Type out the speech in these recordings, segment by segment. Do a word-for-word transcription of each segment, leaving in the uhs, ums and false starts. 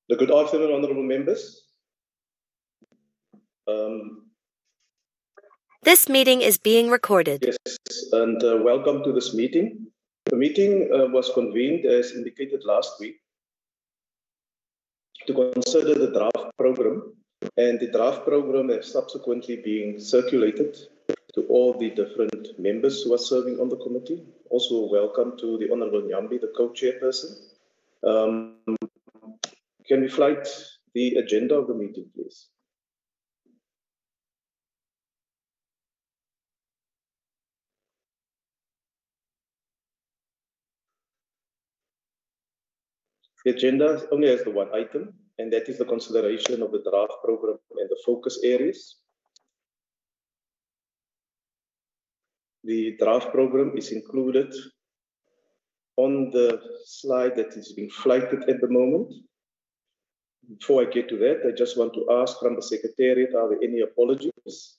Good afternoon, honourable members. Um, This meeting is being recorded. yes, and uh, welcome to this meeting. The meeting uh, was convened as indicated last week to consider the draft program, and the draft program has subsequently been circulated to all the different members who are serving on the committee. Also, welcome to the Honourable Nyambi, the co-chairperson. Um, can we flight the agenda of the meeting, please? The agenda only has the one item, and that is the consideration of the draft program and the focus areas. The draft program is included on the slide that is being flighted at the moment. Before I get to that, I just want to ask from the Secretariat, are there any apologies?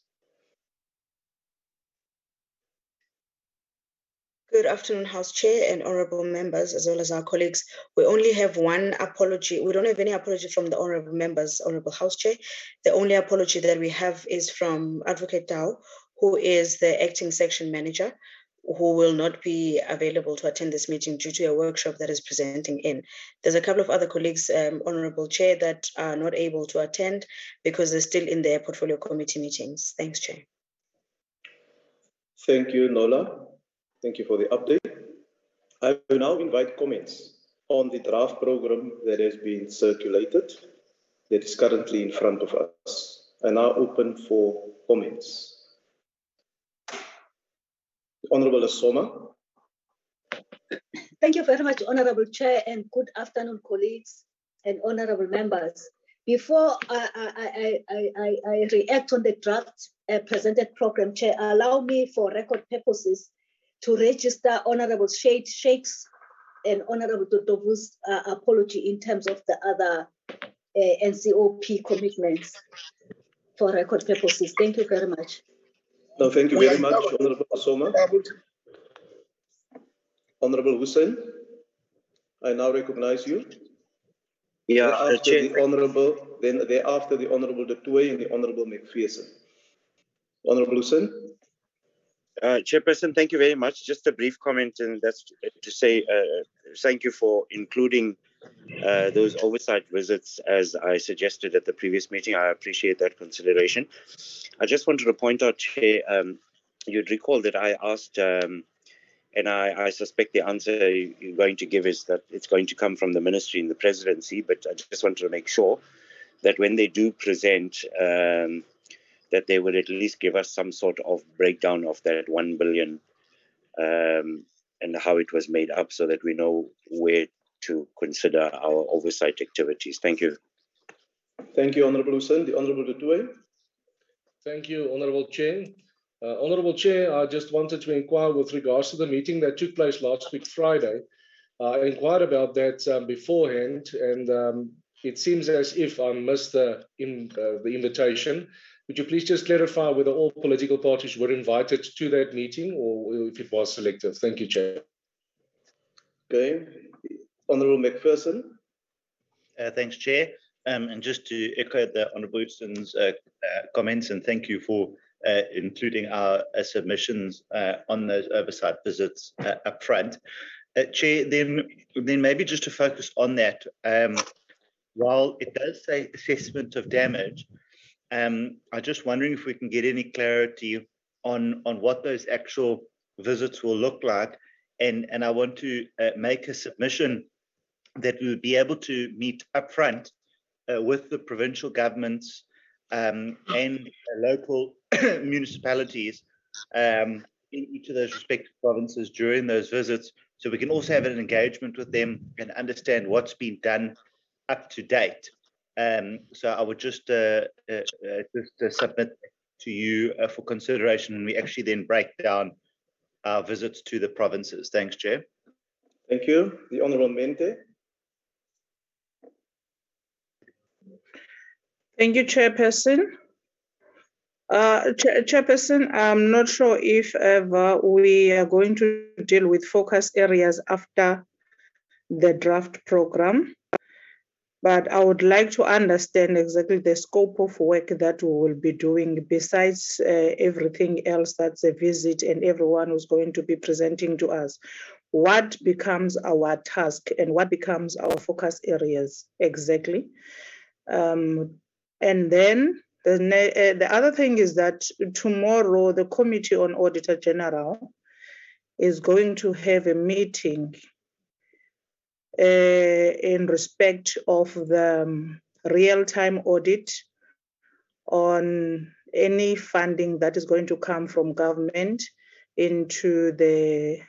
Good afternoon, House Chair and honourable members, as well as our colleagues. We only have one apology. We don't have any apology from the honourable members, honourable House Chair. The only apology that we have is from Advocate Tao, who is the acting section manager, who will not be available to attend this meeting due to a workshop that is presenting in. There's a couple of other colleagues, um, honourable Chair, that are not able to attend because they're still in their portfolio committee meetings. Thanks, Chair. Thank you, Nola. Thank you for the update. I will now invite comments on the draft program that has been circulated, that is currently in front of us. I now open for comments. Honourable Asoma. Thank you very much, Honourable Chair, and good afternoon, colleagues and honourable members. Before I, I, I, I, I react on the draft uh, presented program, Chair, allow me for record purposes to register Honourable Sheikh's and Honourable Dodovu's uh, apology in terms of the other uh, N C O P commitments for record purposes. Thank you very much. No, thank you very much, Honourable Asoma. Honourable Hussein, I now recognize you. Yeah, thereafter uh, the Honourable, then thereafter the Honourable Detoy and the Honourable McPherson. Honourable Hussein. Uh, Chairperson, thank you very much. Just a brief comment, and that's to say uh, thank you for including uh, those oversight visits as I suggested at the previous meeting. I appreciate that consideration. I just wanted to point out, Chair, um, you'd recall that I asked, um, and I, I suspect the answer you're going to give is that it's going to come from the ministry and the presidency, but I just wanted to make sure that when they do present, um, that they would at least give us some sort of breakdown of that one billion um, and how it was made up so that we know where to consider our oversight activities. Thank you. Thank you, Honourable Hussein. The Honourable Detoy. Thank you, Honourable Chair. Uh, Honourable Chair, I just wanted to inquire with regards to the meeting that took place last week, Friday. Uh, I inquired about that um, beforehand, and um, it seems as if I missed the, in, uh, the invitation. Would you please just clarify whether all political parties were invited to that meeting or if it was selective? Thank you, Chair. Okay. Honourable McPherson. Uh, thanks, Chair. Um, and just to echo the Honourable Houston's uh, uh, comments, and thank you for uh, including our uh, submissions uh, on those oversight visits uh, up front. Uh, Chair, then, then maybe just to focus on that, um, while it does say assessment of damage, Um, I'm just wondering if we can get any clarity on, on what those actual visits will look like. And, and I want to uh, make a submission that we would be able to meet upfront uh, with the provincial governments um, and uh, local municipalities um, in each of those respective provinces during those visits, so we can also have an engagement with them and understand what's been done up to date. Um, so I would just uh, uh, uh, just uh, submit to you uh, for consideration, and we actually then break down our visits to the provinces. Thanks, Chair. Thank you. The Honourable Mente. Thank you, Chairperson. Uh, Chair Chairperson, I'm not sure if ever we are going to deal with focus areas after the draft program. But I would like to understand exactly the scope of work that we will be doing besides uh, everything else that's a visit and everyone who's going to be presenting to us. What becomes our task and what becomes our focus areas exactly? Um, and then the, ne- uh, the other thing is that tomorrow the Committee on Auditor General is going to have a meeting uh, in respect of the um, real-time audit on any funding that is going to come from government into the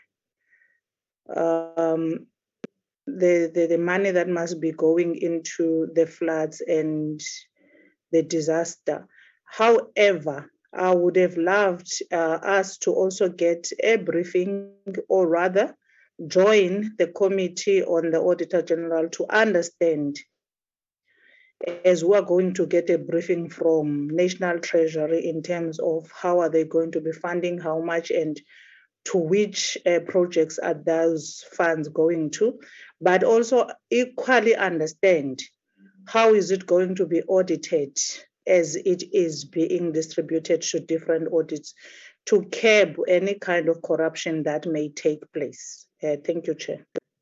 um, the, the, the money that must be going into the floods and the disaster. However, I would have loved uh, us to also get a briefing, or rather join the Committee on the Auditor General to understand, as we are going to get a briefing from National Treasury in terms of how are they going to be funding, how much, and to which uh, projects are those funds going to, but also equally understand how is it going to be audited as it is being distributed to different audits to curb any kind of corruption that may take place. Uh, thank you, Chair.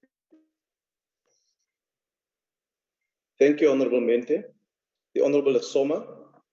Thank you, Honorable Mente. The Honorable Soma.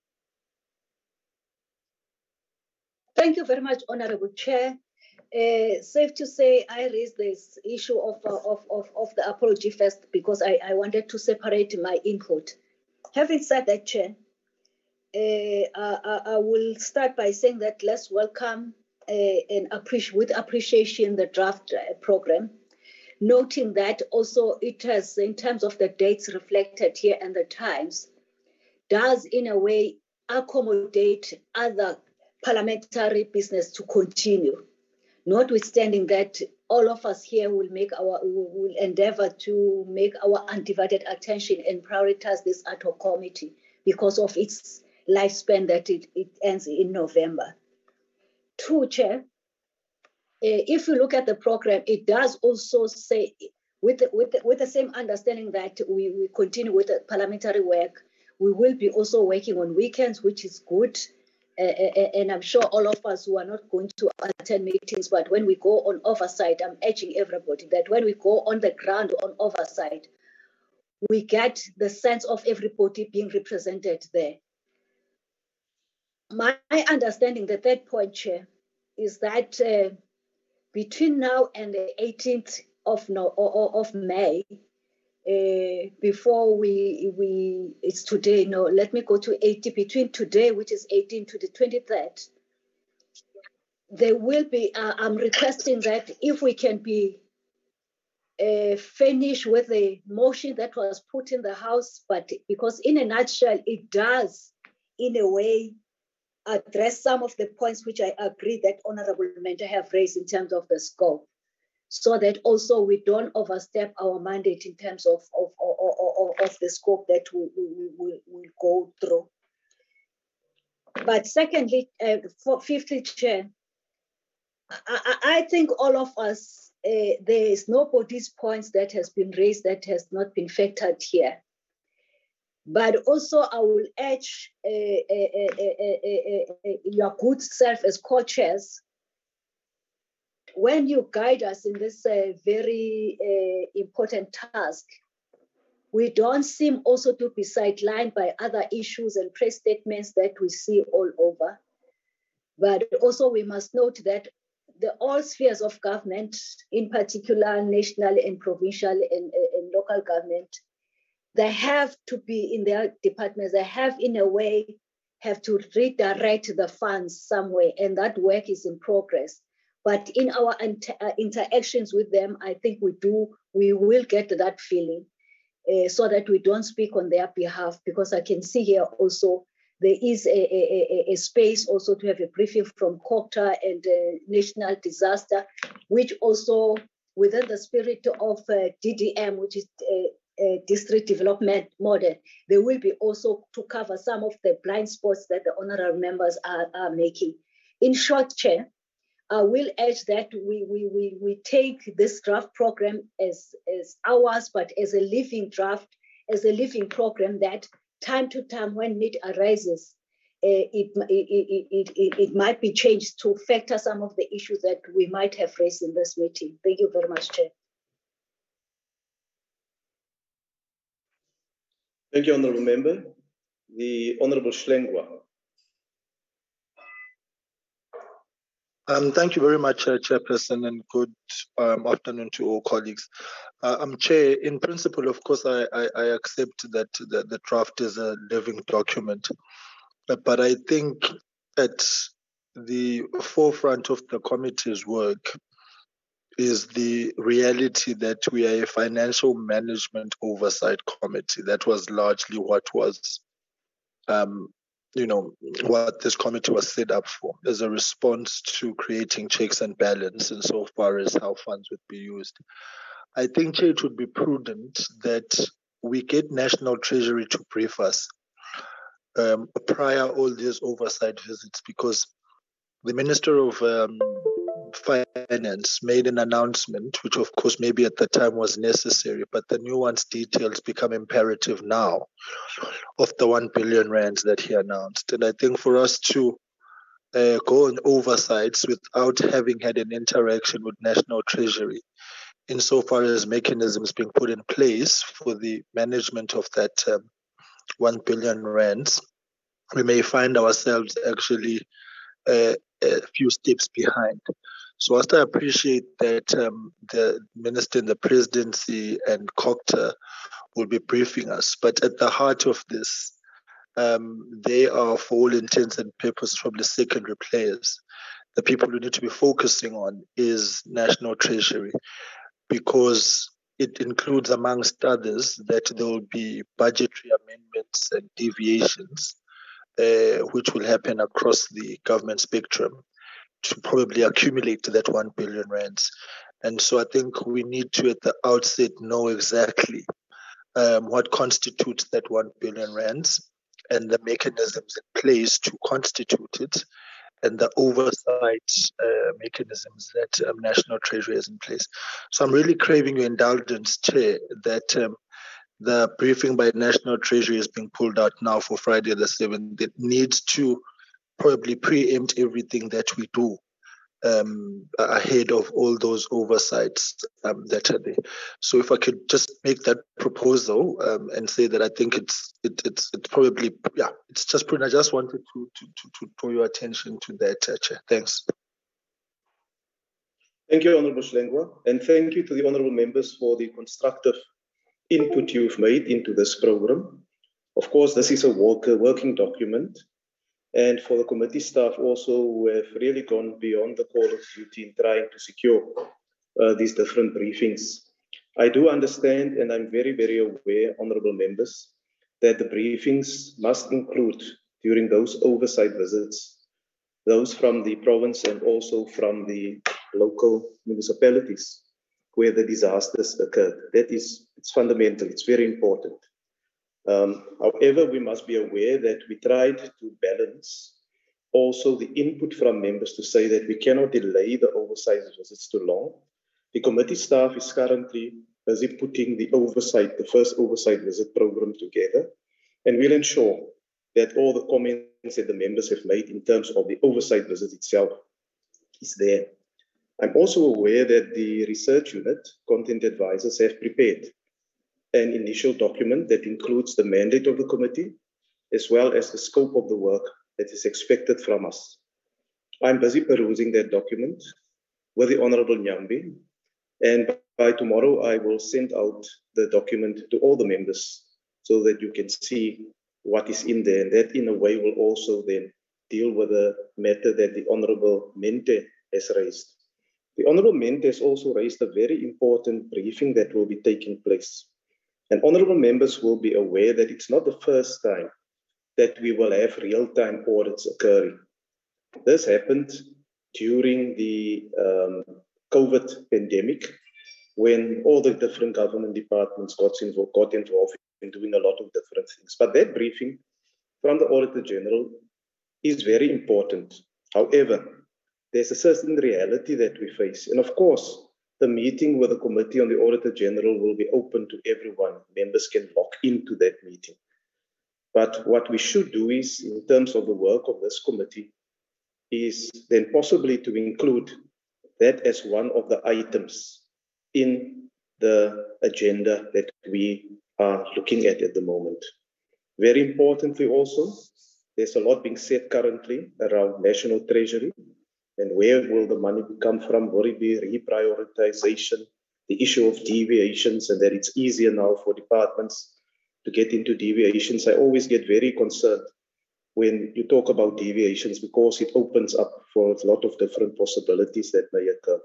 Thank you very much, Honorable Chair. Uh, safe to say, I raised this issue of, uh, of, of, of the apology first because I, I wanted to separate my input. Having said that, Chair, uh, I, I will start by saying that let's welcome uh, and appreciate with appreciation the draft uh, program, noting that also it has, in terms of the dates reflected here and the times, does in a way accommodate other parliamentary business to continue. Notwithstanding that, all of us here will make our will endeavor to make our undivided attention and prioritize this ad hoc committee because of its lifespan that it, it ends in November. Two, Chair, uh, if you look at the program, it does also say, with the, with the, with the same understanding that we, we continue with the parliamentary work, we will be also working on weekends, which is good. Uh, and I'm sure all of us who are not going to attend meetings, but when we go on oversight, I'm urging everybody that when we go on the ground on oversight, we get the sense of everybody being represented there. My understanding, the third point, Chair, is that uh, between now and the eighteenth of, no, of May, Uh, before we we it's today no let me go to eighty between today, which is eighteen, to the twenty-third, there will be uh, I'm requesting that if we can be uh, finished with the motion that was put in the House, but because in a nutshell it does in a way address some of the points which I agree that Honorable Mente have raised in terms of the scope, so that also we don't overstep our mandate in terms of, of, of, of, of the scope that we will we, we go through. But secondly, uh, for fifthly, Chair, I, I think all of us, uh, there is nobody's points that has been raised that has not been factored here. But also I will urge uh, uh, uh, uh, uh, uh, your good self as co-chairs, when you guide us in this uh, very uh, important task, we don't seem also to be sidelined by other issues and press statements that we see all over. But also we must note that the all spheres of government, in particular national and provincial and, and local government, they have to be in their departments, they have in a way, have to redirect the funds somewhere, and that work is in progress. But in our inter interactions with them, I think we do, we will get that feeling uh, so that we don't speak on their behalf, because I can see here also there is a, a, a, a space also to have a briefing from COGTA and uh, National Disaster, which also within the spirit of uh, D D M, which is uh, uh, District Development Model, there will be also to cover some of the blind spots that the honorable members are, are making. In short, Chair, I will urge that we, we, we, we take this draft program as, as ours, but as a living draft, as a living program that time to time when need arises, uh, it, it, it, it, it might be changed to factor some of the issues that we might have raised in this meeting. Thank you very much, Chair. Thank you, Honourable Member. The Honourable Schlengwa. Um, thank you very much, uh, Chairperson, and good um, afternoon to all colleagues. Uh, um, Chair, in principle, of course, I, I, I accept that the, the draft is a living document, but, but I think at the forefront of the committee's work is the reality that we are a financial management oversight committee. That was largely what was um, you know, what this committee was set up for, as a response to creating checks and balance insofar as how funds would be used. I think, Chair, it would be prudent that we get National Treasury to brief us um, prior all these oversight visits, because the Minister of um, Finance made an announcement, which of course maybe at the time was necessary, but the nuanced details become imperative now of the one billion rands that he announced. And I think for us to uh, go on oversights without having had an interaction with National Treasury, insofar as mechanisms being put in place for the management of that um, one billion rands, we may find ourselves actually uh, a few steps behind. So whilst I appreciate that um, the Minister in the Presidency and COGTA will be briefing us, but at the heart of this, um, they are, for all intents and purposes, probably secondary players. The people we need to be focusing on is National Treasury, because it includes, amongst others, that there will be budgetary amendments and deviations, uh, which will happen across the government spectrum to probably accumulate to that one billion rands. And so I think we need to, at the outset, know exactly um, what constitutes that one billion rands and the mechanisms in place to constitute it, and the oversight uh, mechanisms that um, National Treasury has in place. So I'm really craving your indulgence, Chair, that um, the briefing by National Treasury is being pulled out now for Friday the seventh. It needs to probably preempt everything that we do um, ahead of all those oversights um, that are there. So if I could just make that proposal um, and say that I think it's it, it's it's probably, yeah, it's just prudent. I just wanted to to to, to draw your attention to that, uh, Chair. Thanks. Thank you, Honourable Schlengwa, and thank you to the honourable members for the constructive input you've made into this program. Of course, this is a work, a working document, and for the committee staff also who have really gone beyond the call of duty in trying to secure uh, these different briefings. I do understand, and I'm very, very aware, honourable members, that the briefings must include, during those oversight visits, those from the province and also from the local municipalities where the disasters occurred. That is, it's fundamental, it's very important. Um, however, we must be aware that we tried to balance also the input from members to say that we cannot delay the oversight visits too long. The committee staff is currently busy putting the oversight, the first oversight visit program together, and we'll ensure that all the comments that the members have made in terms of the oversight visit itself is there. I'm also aware that the research unit, content advisors, have prepared an initial document that includes the mandate of the committee, as well as the scope of the work that is expected from us. I'm busy perusing that document with the Honourable Nyambi, and by tomorrow I will send out the document to all the members so that you can see what is in there, and that in a way will also then deal with the matter that the Honourable Mente has raised. The Honourable Mente has also raised a very important briefing that will be taking place. And honourable members will be aware that it's not the first time that we will have real-time audits occurring. This happened during the um, COVID pandemic, when all the different government departments got involved, got involved in doing a lot of different things. But that briefing from the Auditor General is very important. However, there's a certain reality that we face. And of course, the meeting with the Committee on the Auditor General will be open to everyone. Members can log into that meeting. But what we should do is, in terms of the work of this committee, is then possibly to include that as one of the items in the agenda that we are looking at at the moment. Very importantly also, there's a lot being said currently around National Treasury and where will the money come from, will it be reprioritization, the issue of deviations, and that it's easier now for departments to get into deviations. I always get very concerned when you talk about deviations because it opens up for a lot of different possibilities that may occur.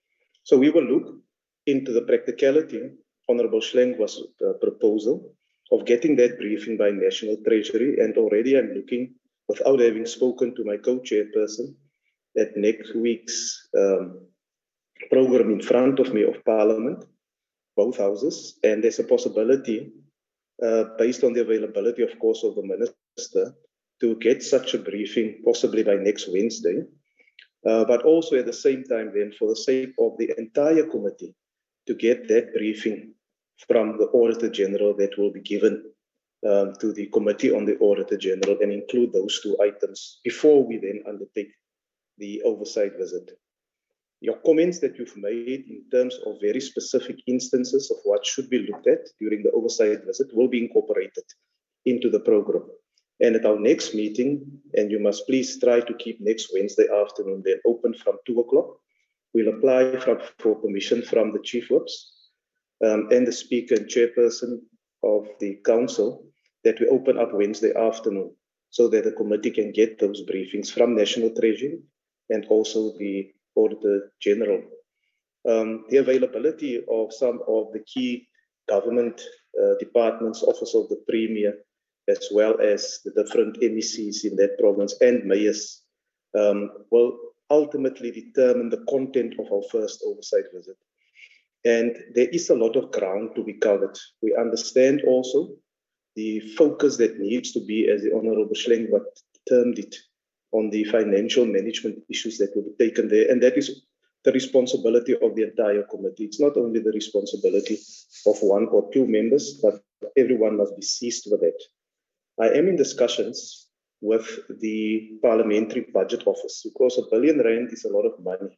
So we will look into the practicality. Honorable Schleng was a proposal of getting that briefing by National Treasury, and already I'm looking, without having spoken to my co-chairperson, at next week's um, program in front of me of Parliament, both houses, and there's a possibility, uh, based on the availability, of course, of the Minister, to get such a briefing possibly by next Wednesday, uh, but also at the same time then, for the sake of the entire committee, to get that briefing from the Auditor General that will be given um, to the Committee on the Auditor General and include those two items before we then undertake the oversight visit. Your comments that you've made in terms of very specific instances of what should be looked at during the oversight visit will be incorporated into the program. And at our next meeting, and you must please try to keep next Wednesday afternoon then open from two o'clock, we'll apply from, for permission from the Chief Whips um, and the Speaker and Chairperson of the Council that we open up Wednesday afternoon so that the committee can get those briefings from National Treasury and also the Auditor General. Um, the availability of some of the key government uh, departments, Office of the Premier, as well as the different M E Cs in that province and mayors, um, will ultimately determine the content of our first oversight visit. And there is a lot of ground to be covered. We understand also the focus that needs to be, as the Honorable Schleng termed it, on the financial management issues that will be taken there. And that is the responsibility of the entire committee. It's not only the responsibility of one or two members, but everyone must be seized with it. I am in discussions with the Parliamentary Budget Office because a billion rand is a lot of money.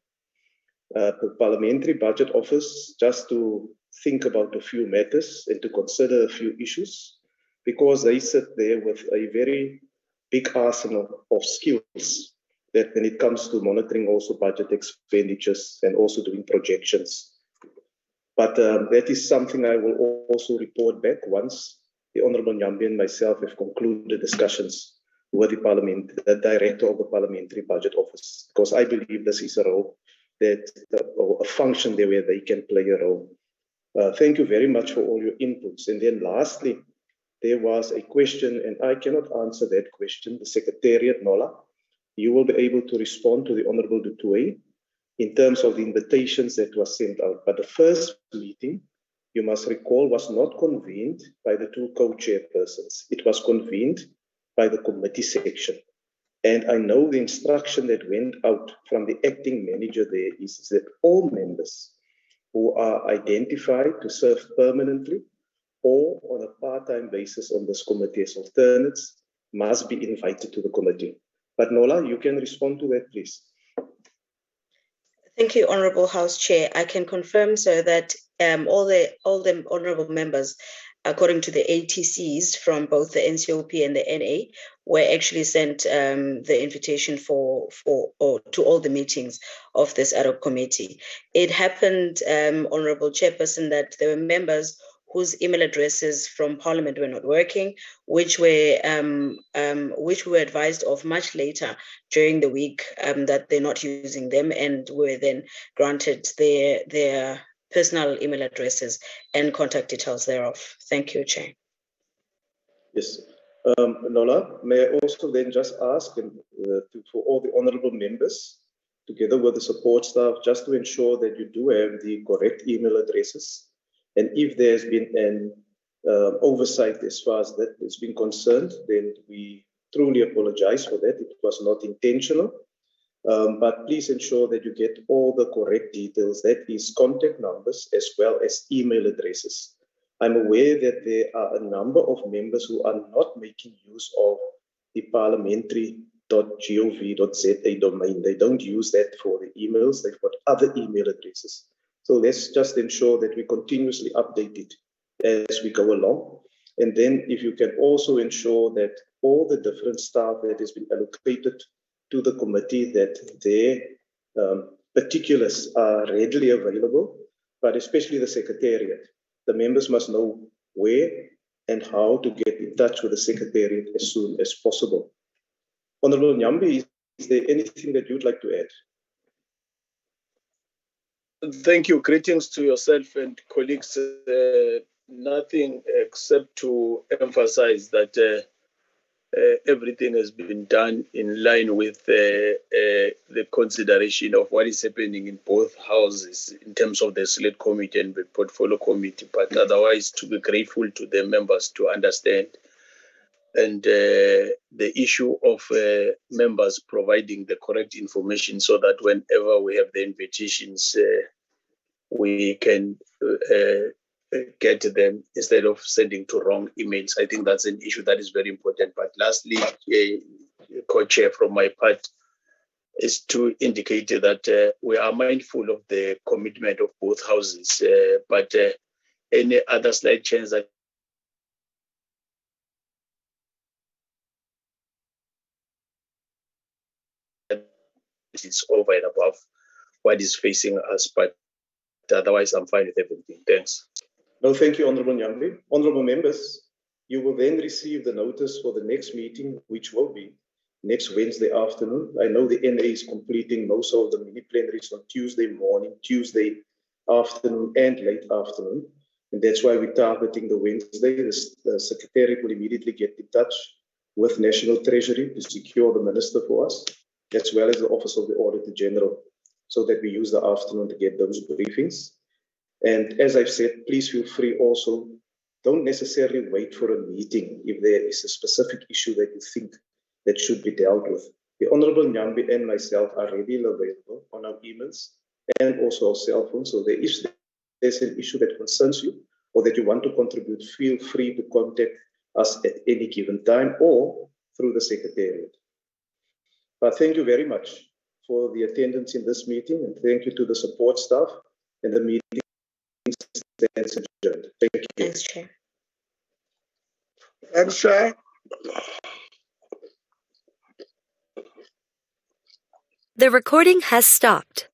Uh, the Parliamentary Budget Office, just to think about a few matters and to consider a few issues, because they sit there with a very big arsenal of skills that when it comes to monitoring also budget expenditures and also doing projections. But um, that is something I will also report back once the Honorable Nyambe and myself have concluded discussions with the Parliament, the Director of the Parliamentary Budget Office, because I believe this is a role that, or a function there where they can play a role. Uh, thank you very much for all your inputs. And then lastly, there was a question, and I cannot answer that question. The Secretariat, Nola, you will be able to respond to the Honorable Dutoy in terms of the invitations that were sent out. But the first meeting, you must recall, was not convened by the two co-chairpersons. It was convened by the committee section. And I know the instruction that went out from the acting manager there is that all members who are identified to serve permanently or on a part-time basis on this committee as alternates must be invited to the committee. But Nola, you can respond to that, please. Thank you, Honourable House Chair. I can confirm, sir, that um, all the all the honourable members, according to the A T Cs from both the N C O P and the N A, were actually sent um, the invitation for for or to all the meetings of this ad hoc committee. It happened, um, Honourable Chairperson, that there were members whose email addresses from Parliament were not working, which were um, um, which we were advised of much later during the week um, that they're not using them, and were then granted their their personal email addresses and contact details thereof. Thank you, Chair. Yes. Um, Nola, may I also then just ask and, uh, to, for all the honourable members, together with the support staff, just to ensure that you do have the correct email addresses. And if there's been an uh, oversight as far as that is being concerned, then we truly apologize for that. It was not intentional. Um, but please ensure that you get all the correct details, that is contact numbers as well as email addresses. I'm aware that there are a number of members who are not making use of the parliamentary dot gov dot za domain. They don't use that for the emails. They've got other email addresses. So let's just ensure that we continuously update it as we go along. And then if you can also ensure that all the different staff that has been allocated to the committee, that their um, particulars are readily available, but especially the secretariat. The members must know where and how to get in touch with the secretariat as soon as possible. Honorable Nyambi, is there anything that you'd like to add? Thank you. Greetings to yourself and colleagues. Uh, nothing except to emphasize that uh, uh, everything has been done in line with uh, uh, the consideration of what is happening in both houses in terms of the select committee and the portfolio committee, but otherwise to be grateful to the members to understand. And uh, the issue of uh, members providing the correct information so that whenever we have the invitations, uh, we can uh, get them instead of sending to wrong emails. I think that's an issue that is very important. But lastly, uh, co-chair from my part is to indicate that uh, we are mindful of the commitment of both houses, uh, but uh, any other slight change that is over and above what is facing us, but otherwise I'm fine with everything. Thanks. No, thank you, Honorable Nyambi. Honorable members, you will then receive the notice for the next meeting, which will be next Wednesday afternoon. I know the N A is completing most of the mini plenaries on Tuesday morning, Tuesday afternoon, and late afternoon. And that's why we're targeting the Wednesday. The, the Secretariat will immediately get in touch with National Treasury to secure the minister for us, as well as the Office of the Auditor General, so that we use the afternoon to get those briefings. And as I've said, please feel free also, don't necessarily wait for a meeting if there is a specific issue that you think that should be dealt with. The Honorable Nyambi and myself are readily available on our emails and also our cell phones. So there is there's an issue that concerns you or that you want to contribute, feel free to contact us at any given time or through the Secretariat. But thank you very much for the attendance in this meeting, and thank you to the support staff, and the meeting stands adjourned. Thank you. Thanks, Chair. Thanks, Chair. The recording has stopped.